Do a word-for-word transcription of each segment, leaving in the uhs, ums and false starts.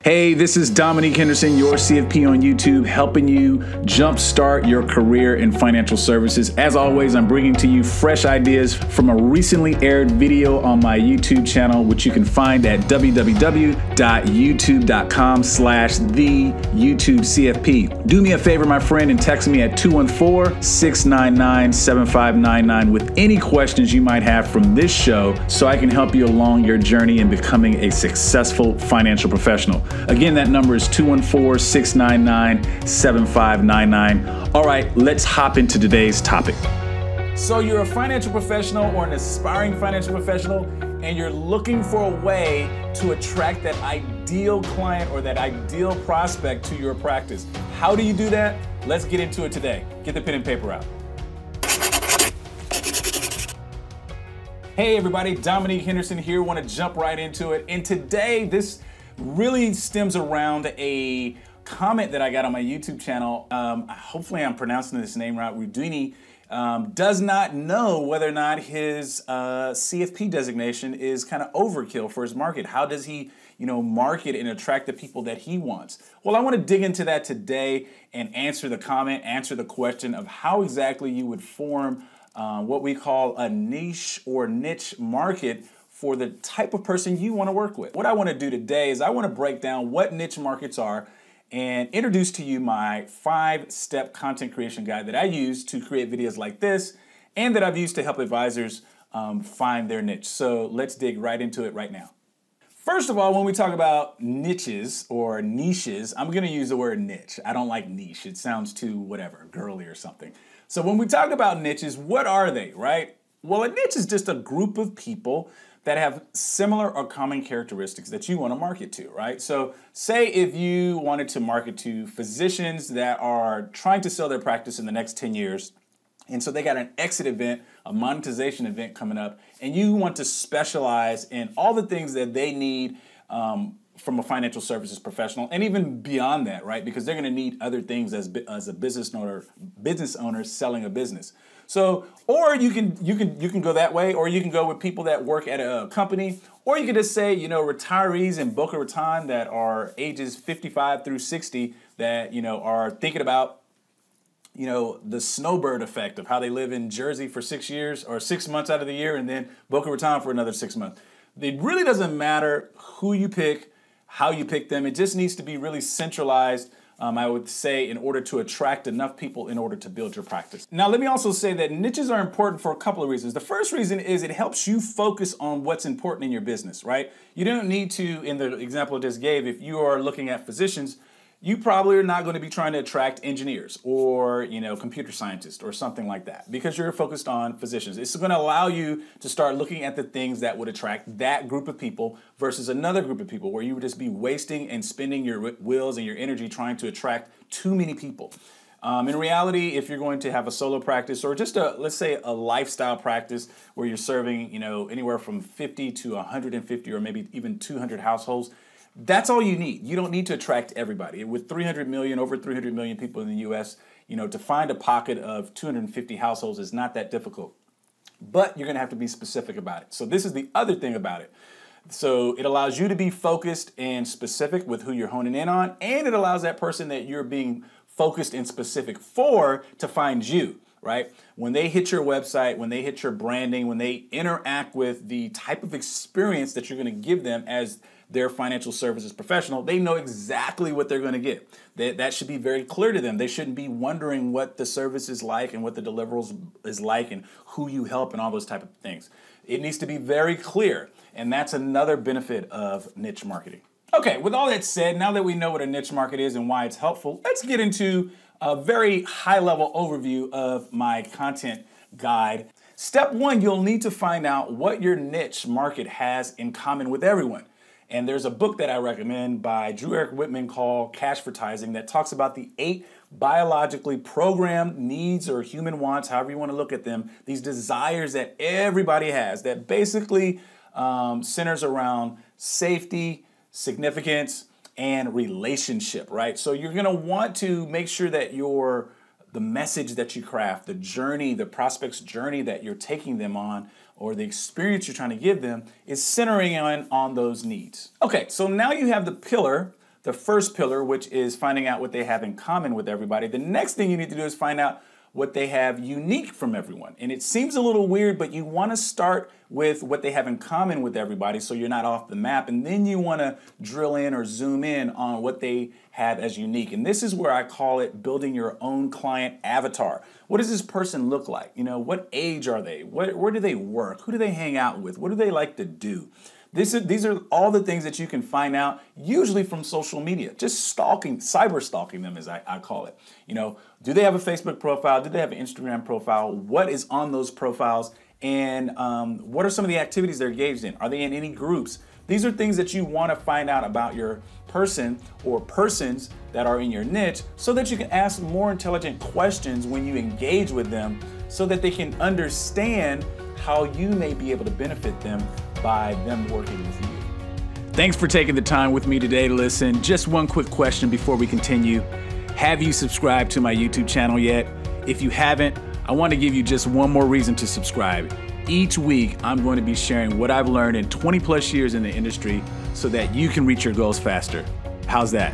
Hey, this is Dominique Henderson, your C F P on YouTube, helping you jumpstart your career in financial services. As always, I'm bringing to you fresh ideas from a recently aired video on my YouTube channel, which you can find at www.youtube.com slash the YouTube CFP. Do me a favor, my friend, and text me at two one four, six nine nine, seven five nine nine with any questions you might have from this show so I can help you along your journey in becoming a successful financial professional. Again, that number is two one four, six nine nine, seven five nine nine. All right, let's hop into today's topic. So you're a financial professional or an aspiring financial professional, and you're looking for a way to attract that ideal client or that ideal prospect to your practice. How do you do that? Let's get into it today. Get the pen and paper out. Hey everybody, Dominique Henderson here. Want to jump right into it. And today, this really stems around a comment that I got on my YouTube channel. Um, hopefully I'm pronouncing this name right. Rudini um, does not know whether or not his uh, C F P designation is kind of overkill for his market. How does he, you know, market and attract the people that he wants? Well, I want to dig into that today and answer the comment, answer the question of how exactly you would form uh, what we call a niche or niche market for the type of person you want to work with. What I want to do today is I want to break down what niche markets are and introduce to you my five-step content creation guide that I use to create videos like this and that I've used to help advisors um, find their niche. So let's dig right into it right now. First of all, when we talk about niches or niches, I'm going to use the word niche. I don't like niche. It sounds too whatever, girly or something. So when we talk about niches, what are they, right? Well, a niche is just a group of people that have similar or common characteristics that you want to market to, right? So say if you wanted to market to physicians that are trying to sell their practice in the next ten years, and so they got an exit event, a monetization event coming up, and you want to specialize in all the things that they need um, from a financial services professional, and even beyond that, right? Because they're going to need other things as, as a business owner, business owner selling a business. So, or you can you can you can go that way, or you can go with people that work at a company, or you can just say, you know, retirees in Boca Raton that are ages fifty-five through sixty that, you know, are thinking about, you know, the snowbird effect of how they live in Jersey for six years or six months out of the year, and then Boca Raton for another six months. It really doesn't matter who you pick, how you pick them. It just needs to be really centralized. Um, I would say in order to attract enough people in order to build your practice. Now, let me also say that niches are important for a couple of reasons. The first reason is it helps you focus on what's important in your business, right? You don't need to, in the example I just gave, if you are looking at physicians, you probably are not going to be trying to attract engineers or, you know, computer scientists or something like that because you're focused on physicians. It's going to allow you to start looking at the things that would attract that group of people versus another group of people where you would just be wasting and spending your wills and your energy trying to attract too many people. Um, in reality, if you're going to have a solo practice or just a, let's say a lifestyle practice where you're serving, you know, anywhere from fifty to one hundred fifty or maybe even two hundred households, that's all you need. You don't need to attract everybody. With three hundred million, over three hundred million people in the U S, you know, to find a pocket of two hundred fifty households is not that difficult. But you're going to have to be specific about it. So this is the other thing about it. So it allows you to be focused and specific with who you're honing in on, and it allows that person that you're being focused and specific for to find you, right? When they hit your website, when they hit your branding, when they interact with the type of experience that you're going to give them as their financial services professional, they know exactly what they're going to get. That, that should be very clear to them. They shouldn't be wondering what the service is like and what the deliverables is like and who you help and all those type of things. It needs to be very clear, and that's another benefit of niche marketing. Okay, with all that said, now that we know what a niche market is and why it's helpful, let's get into a very high-level overview of my content guide. Step one, you'll need to find out what your niche market has in common with everyone. And there's a book that I recommend by Drew Eric Whitman called Cashvertising that talks about the eight biologically programmed needs or human wants, however you want to look at them, these desires that everybody has that basically um, centers around safety, significance, and relationship, right? So you're going to want to make sure that your the message that you craft, the journey, the prospect's journey that you're taking them on, or the experience you're trying to give them is centering on, on those needs. Okay, so now you have the pillar, the first pillar, which is finding out what they have in common with everybody. The next thing you need to do is find out what they have unique from everyone. And it seems a little weird, but you want to start with what they have in common with everybody so you're not off the map. And then you want to drill in or zoom in on what they have as unique. And this is where I call it building your own client avatar. What does this person look like? You know, what age are they? What, where do they work? Who do they hang out with? What do they like to do? This is, these are all the things that you can find out, usually from social media. Just stalking, cyber stalking them, as I, I call it. You know, do they have a Facebook profile? Do they have an Instagram profile? What is on those profiles? And um, what are some of the activities they're engaged in? Are they in any groups? These are things that you want to find out about your person or persons that are in your niche so that you can ask more intelligent questions when you engage with them so that they can understand how you may be able to benefit them by them working with you. Thanks for taking the time with me today to listen. Just one quick question before we continue. Have you subscribed to my YouTube channel yet? If you haven't, I want to give you just one more reason to subscribe. Each week, I'm going to be sharing what I've learned in twenty plus years in the industry so that you can reach your goals faster. How's that?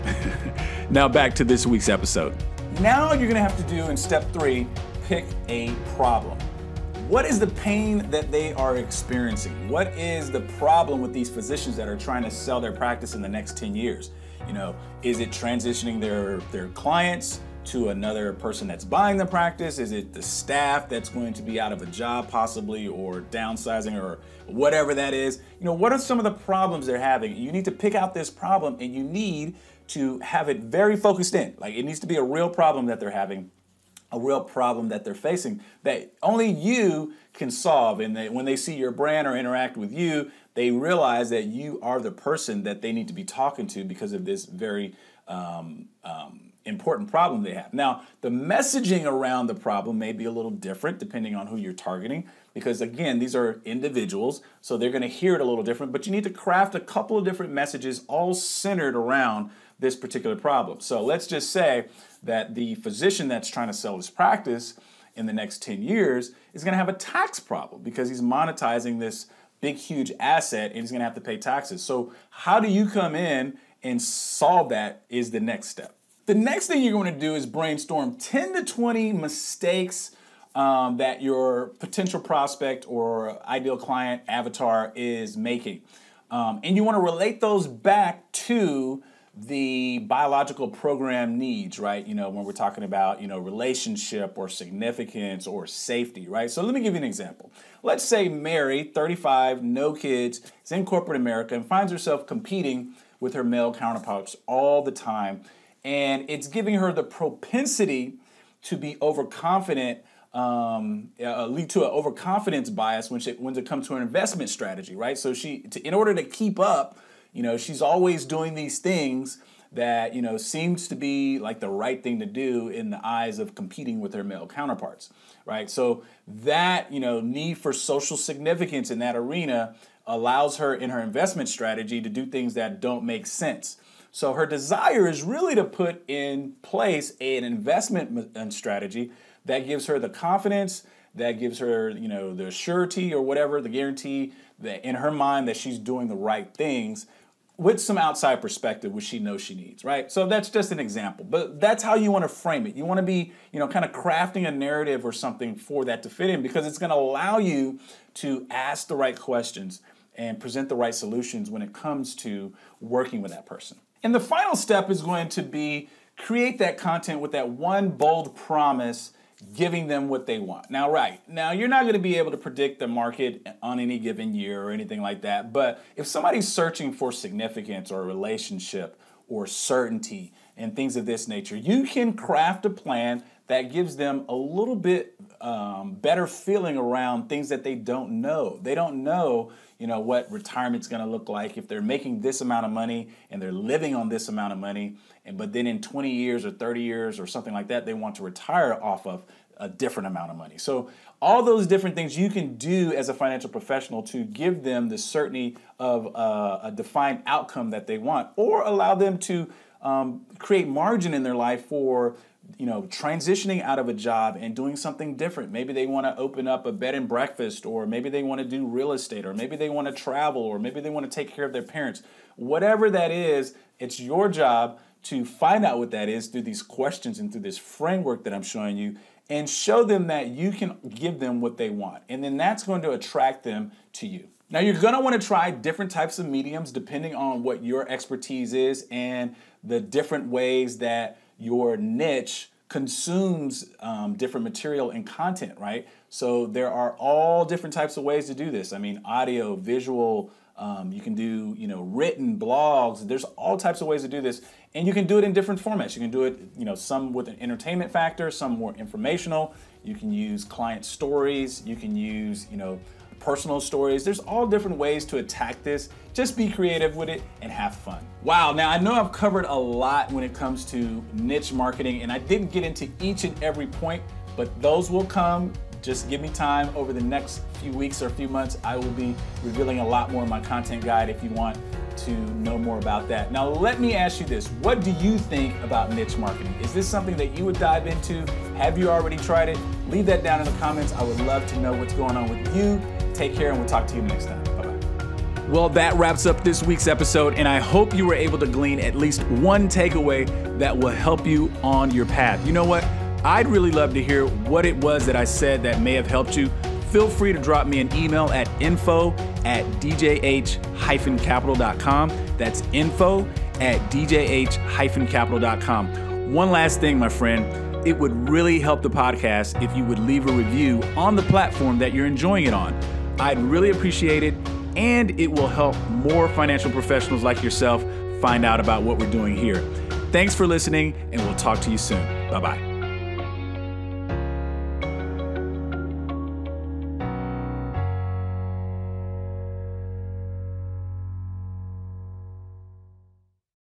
Now back to this week's episode. Now you're going to have to do in step three, pick a problem. What is the pain that they are experiencing? What is the problem with these physicians that are trying to sell their practice in the next ten years? You know, is it transitioning their, their clients to another person that's buying the practice? Is it the staff that's going to be out of a job possibly, or downsizing, or whatever that is? You know, what are some of the problems they're having? You need to pick out this problem and you need to have it very focused in. Like, it needs to be a real problem that they're having, a real problem that they're facing that only you can solve. And they, when they see your brand or interact with you, they realize that you are the person that they need to be talking to because of this very um, um, important problem they have. Now, the messaging around the problem may be a little different depending on who you're targeting, because again, these are individuals, so they're going to hear it a little different, but you need to craft a couple of different messages all centered around this particular problem. So let's just say that the physician that's trying to sell his practice in the next ten years is going to have a tax problem because he's monetizing this big, huge asset and he's going to have to pay taxes. So how do you come in and solve that is the next step. The next thing you're going to do is brainstorm ten to twenty mistakes um, that your potential prospect or ideal client avatar is making. Um, and you want to relate those back to the biological program needs, right? You know, when we're talking about, you know, relationship or significance or safety, right? So let me give you an example. Let's say Mary, thirty-five, no kids, is in corporate America and finds herself competing with her male counterparts all the time. And it's giving her the propensity to be overconfident, um, uh, lead to an overconfidence bias when, she, when it comes to an investment strategy, right? So she, to, in order to keep up, you know, she's always doing these things that, you know, seems to be like the right thing to do in the eyes of competing with her male counterparts, right? So that, you know, need for social significance in that arena allows her in her investment strategy to do things that don't make sense. So her desire is really to put in place an investment strategy that gives her the confidence, that gives her, you know, the surety or whatever, the guarantee that in her mind that she's doing the right things with some outside perspective, which she knows she needs, right? So that's just an example, but that's how you want to frame it. You want to be, you know, kind of crafting a narrative or something for that to fit in, because it's going to allow you to ask the right questions and present the right solutions when it comes to working with that person. And the final step is going to be create that content with that one bold promise, giving them what they want. Now, right, now you're not going to be able to predict the market on any given year or anything like that, but if somebody's searching for significance or a relationship or certainty and things of this nature, you can craft a plan that gives them a little bit um, better feeling around things that they don't know. They don't know, you know, what retirement's going to look like if they're making this amount of money and they're living on this amount of money, and but then in twenty years or thirty years or something like that, they want to retire off of a different amount of money. So all those different things you can do as a financial professional to give them the certainty of uh, a defined outcome that they want, or allow them to um, create margin in their life for you know, transitioning out of a job and doing something different. Maybe they want to open up a bed and breakfast, or maybe they want to do real estate, or maybe they want to travel, or maybe they want to take care of their parents. Whatever that is, it's your job to find out what that is through these questions and through this framework that I'm showing you, and show them that you can give them what they want. And then that's going to attract them to you. Now, you're going to want to try different types of mediums depending on what your expertise is and the different ways that your niche consumes um, different material and content, right? So there are all different types of ways to do this. I mean, audio, visual, um, you can do, you know, written blogs. There's all types of ways to do this, and you can do it in different formats. You can do it, you know, some with an entertainment factor, some more informational. You can use client stories. You can use, you know, personal stories. There's all different ways to attack this. Just be creative with it and have fun. Wow, now I know I've covered a lot when it comes to niche marketing, and I didn't get into each and every point, but those will come. Just give me time. Over the next few weeks or few months, I will be revealing a lot more in my content guide if you want to know more about that. Now, let me ask you this. What do you think about niche marketing? Is this something that you would dive into? Have you already tried it? Leave that down in the comments. I would love to know what's going on with you. Take care, and we'll talk to you next time. Bye-bye. Well, that wraps up this week's episode, and I hope you were able to glean at least one takeaway that will help you on your path. You know what? I'd really love to hear what it was that I said that may have helped you. Feel free to drop me an email at info at d j h dash capital dot com. That's info at d j h dash capital dot com. One last thing, my friend. It would really help the podcast if you would leave a review on the platform that you're enjoying it on. I'd really appreciate it, and it will help more financial professionals like yourself find out about what we're doing here. Thanks for listening, and we'll talk to you soon. Bye-bye.